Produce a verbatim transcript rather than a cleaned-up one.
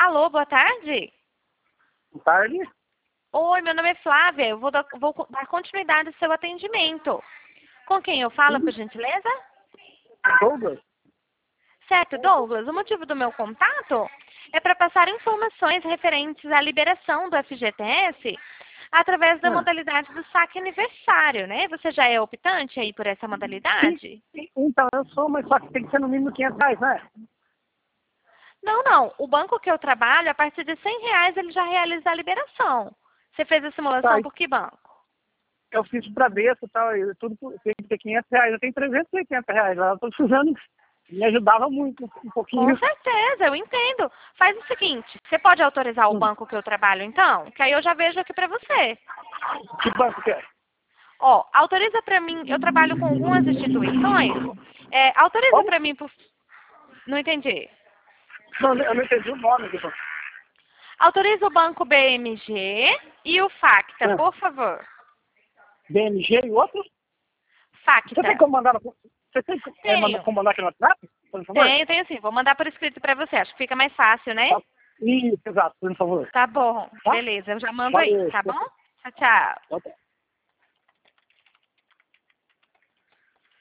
Alô, boa tarde. Boa tarde. Oi, meu nome é Flávia. Eu vou dar, vou dar continuidade ao seu atendimento. Com quem eu falo, por gentileza? Douglas? Certo, Douglas. O motivo do meu contato é para passar informações referentes à liberação do F G T S através da Ah. modalidade do saque aniversário, né? Você já é optante aí por essa modalidade? Então, eu sou, mas só que tem que ser no mínimo quinhentos reais, né? Não, não. O banco que eu trabalho, a partir de cem reais, ele já realiza a liberação. Você fez a simulação Tá, por que banco? eu fiz pra Bradesco e tal, e tudo por- tem que ter quinhentos reais. Eu tenho trezentos e oitenta reais lá, eu tô precisando, me ajudava muito, um Com pouquinho. certeza, eu entendo. Faz o seguinte, você pode autorizar o Hum. banco que eu trabalho, então? Que aí eu já vejo aqui pra você. Que banco que é? Ó, autoriza pra mim, eu trabalho com algumas instituições. É, autoriza Como? pra mim, por... Não entendi. Não, eu não entendi o nome do banco. Autoriza o banco B M G e o Facta, Ah, por favor. B M G e outro? Você tem Facta. como mandar, no, você tem é, mandar, Tenho. como mandar aqui no WhatsApp, por favor? Tenho, tenho sim. Vou mandar por escrito pra você. Acho que fica mais fácil, né? Tá. Isso, exato, por favor. Tá bom. Tá? Beleza, eu já mando aí, Valeu. tá bom? Tchau, tchau. Tá bom.